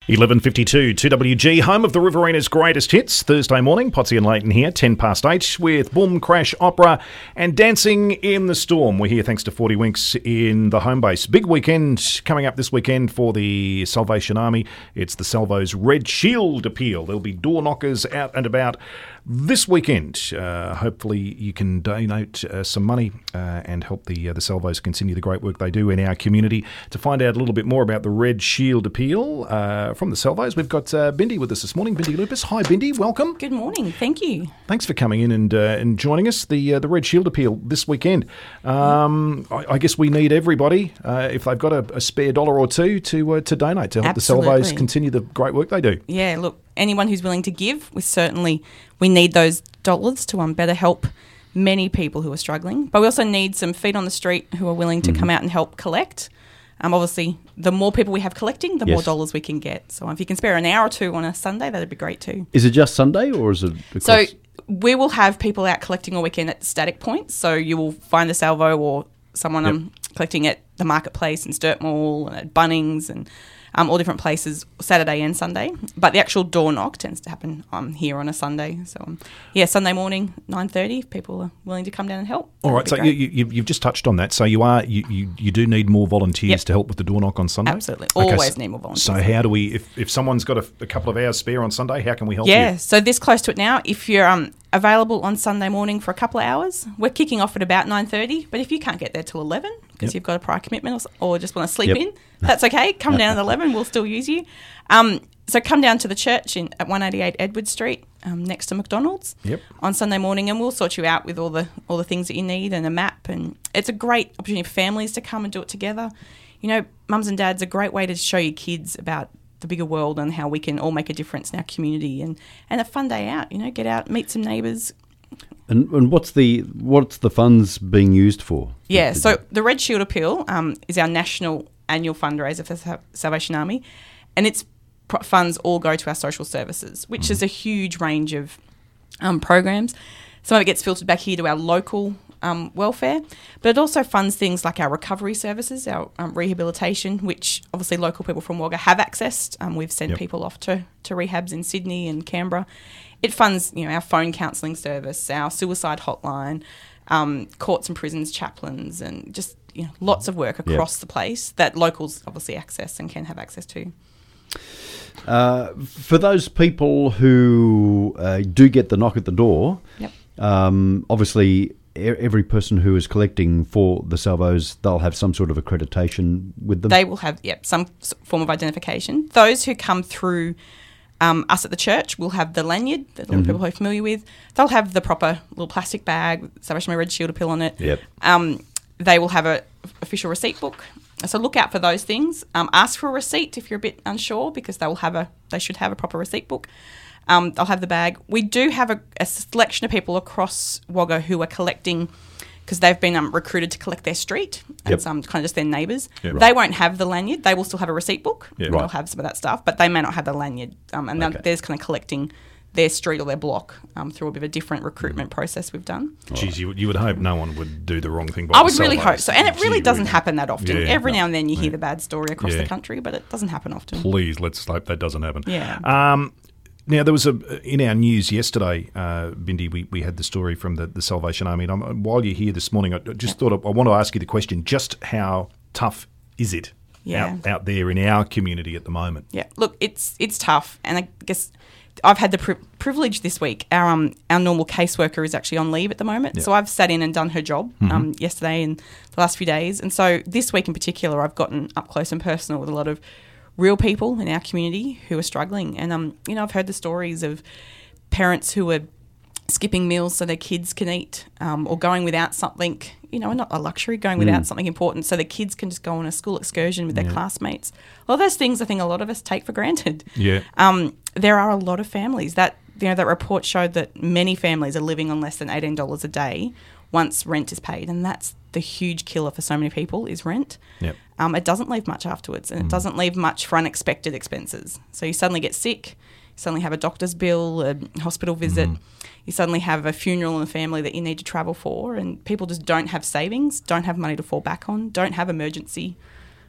11:52, 2WG, home of the Riverina's greatest hits. Thursday morning, Potsy and Leighton here, 8:10 with Boom Crash Opera and Dancing in the Storm. We're here thanks to 40 Winks in the home base. Big weekend coming up this weekend for the Salvation Army. It's the Salvo's Red Shield Appeal. There'll be door knockers out and about this weekend. Hopefully you can donate some money and help the Salvos continue the great work they do in our community. To find out a little bit more about the Red Shield Appeal from the Salvos, we've got Bindi with us this morning. Bindi Lupus. Hi, Bindi. Welcome. Good morning. Thank you. Thanks for coming in and joining us. The Red Shield Appeal this weekend. I guess we need everybody, if they've got a spare dollar or two, to donate to help the Salvos continue the great work they do. Yeah, look, anyone who's willing to give, we need those dollars to better help many people who are struggling. But we also need some feet on the street who are willing to come out and help collect. Obviously, the more people we have collecting, the more dollars we can get. So if you can spare an hour or two on a Sunday, that'd be great too. Is it just Sunday or is it... So we will have people out collecting all weekend at static points. So you will find a salvo or someone collecting at the marketplace in Sturt Mall and at Bunnings and all different places, Saturday and Sunday. But the actual door knock tends to happen here on a Sunday. So, Sunday morning, 9:30, if people are willing to come down and help. All right, so you've just touched on that. So you do need more volunteers to help with the door knock on Sunday? Absolutely. Always need more volunteers. So how do we, if someone's got a couple of hours spare on Sunday, how can we help you? Yeah, so this close to it now, if you're available on Sunday morning for a couple of hours, we're kicking off at about 9:30. But if you can't get there till 11 because you've got a prior commitment or just want to sleep in, that's okay. Come down at 11. We'll still use you. So come down to the church at 188 Edward Street, next to McDonald's, on Sunday morning, and we'll sort you out with all the things that you need and a map. And it's a great opportunity for families to come and do it together. You know, mums and dads, a great way to show your kids about the bigger world and how we can all make a difference in our community, and a fun day out. You know, get out, meet some neighbours. And what's the funds being used for? Yeah, so the Red Shield Appeal is our national annual fundraiser for the Salvation Army, and its funds all go to our social services, which is a huge range of programs. Some of it gets filtered back here to our local welfare, but it also funds things like our recovery services, our rehabilitation, which obviously local people from Wagga have accessed. We've sent people off to rehabs in Sydney and Canberra. It funds, our phone counselling service, our suicide hotline, courts and prisons chaplains, and just lots of work across the place that locals obviously access and can have access to. For those people who do get the knock at the door, obviously every person who is collecting for the Salvos, they'll have some sort of accreditation with them. They will have some form of identification. Those who come through us at the church will have the lanyard that a lot of people are familiar with. They'll have the proper little plastic bag with Salvation Army Red Shield Appeal on it. They will have an official receipt book. So look out for those things. Ask for a receipt if you're a bit unsure, because they should have a proper receipt book. They'll have the bag. We do have a selection of people across Wagga who are collecting because they've been recruited to collect their street and some kind of just their neighbours. They won't have the lanyard. They will still have a receipt book. They'll have some of that stuff, but they may not have the lanyard. They're just kind of collecting their street or their block through a bit of a different recruitment process we've done. Geez, you would hope no one would do the wrong thing by I would really hope so. And it really doesn't happen that often. Yeah, Every now and then you hear the bad story across the country, but it doesn't happen often. Please, let's hope that doesn't happen. Yeah. Now, there was in our news yesterday, Bindi, we had the story from the Salvation Army. And while you're here this morning, I just thought I want to ask you the question, just how tough is it out there in our community at the moment? Yeah, look, it's tough. And I guess I've had the privilege this week. Our normal caseworker is actually on leave at the moment. So I've sat in and done her job yesterday and the last few days. And so this week in particular, I've gotten up close and personal with a lot of real people in our community who are struggling. And, I've heard the stories of parents who are skipping meals so their kids can eat or going without something, not a luxury, going without something important so their kids can just go on a school excursion with their classmates. All those things I think a lot of us take for granted. Yeah. There are a lot of families that report showed that many families are living on less than $18 a day once rent is paid, and that's the huge killer for so many people is rent. Yep. It doesn't leave much afterwards, and it doesn't leave much for unexpected expenses. So you suddenly get sick, you suddenly have a doctor's bill, a hospital visit, you suddenly have a funeral in the family that you need to travel for, and people just don't have savings, don't have money to fall back on, don't have emergency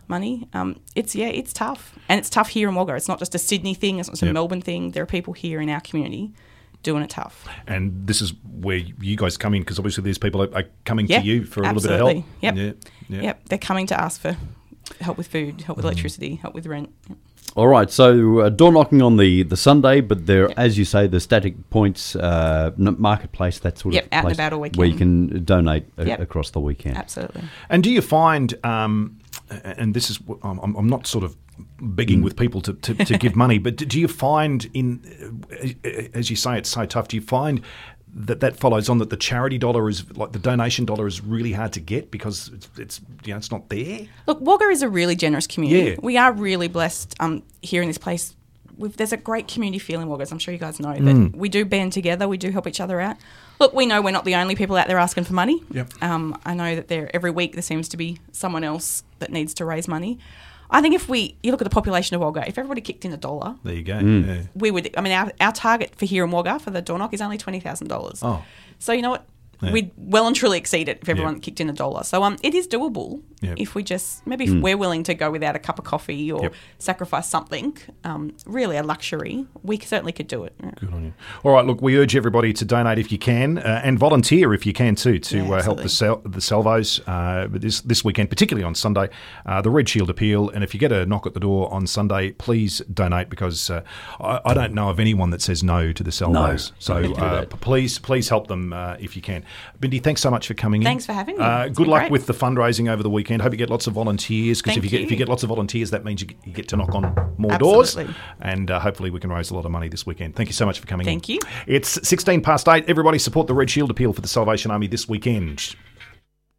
money. It's tough. And it's tough here in Wagga. It's not just a Sydney thing. It's not just a Melbourne thing. There are people here in our community doing it tough. And this is where you guys come in, because obviously these people are coming to you for a little bit of help. Yep. They're coming to ask for help with food, help with electricity, help with rent. Yep. All right, so door knocking on the Sunday, but there, as you say, the static points, marketplace, that sort of out and place about all weekend. where you can donate across the weekend. Absolutely. And do you find, and this is, I'm not sort of begging with people to give money, but do you find as you say, it's so tough, do you find that follows on that the charity dollar is, like the donation dollar, is really hard to get because it's not there? Look, Wagga is a really generous community. Yeah. We are really blessed here in this place. There's a great community feel in Wagga, as I'm sure you guys know, that we do band together, we do help each other out. Look, we know we're not the only people out there asking for money. Yep. I know that every week there seems to be someone else that needs to raise money. I think if you look at the population of Wagga, if everybody kicked in $1, there you go. Yeah. we would. I mean, our target for here in Wagga for the door knock is only $20,000. Oh, so you know what? Yeah. We'd well and truly exceed it if everyone kicked in $1. So it is doable if we just maybe if we're willing to go without a cup of coffee or sacrifice something, really a luxury. We certainly could do it. Yeah. Good on you. All right, look, we urge everybody to donate if you can, and volunteer if you can too, to help the Salvos this weekend, particularly on Sunday, the Red Shield Appeal. And if you get a knock at the door on Sunday, please donate, because I don't know of anyone that says no to the Salvos. No, so please help them if you can. Bindi, thanks so much for coming in. Thanks for having me. Good luck with the fundraising over the weekend. Hope you get lots of volunteers, because if you get lots of volunteers, that means you get to knock on more doors, and hopefully we can raise a lot of money this weekend. Thank you so much for coming in. Thank you. It's 8:16. Everybody support the Red Shield Appeal for the Salvation Army this weekend.